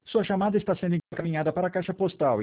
Sua chamada está sendo encaminhada para a caixa postal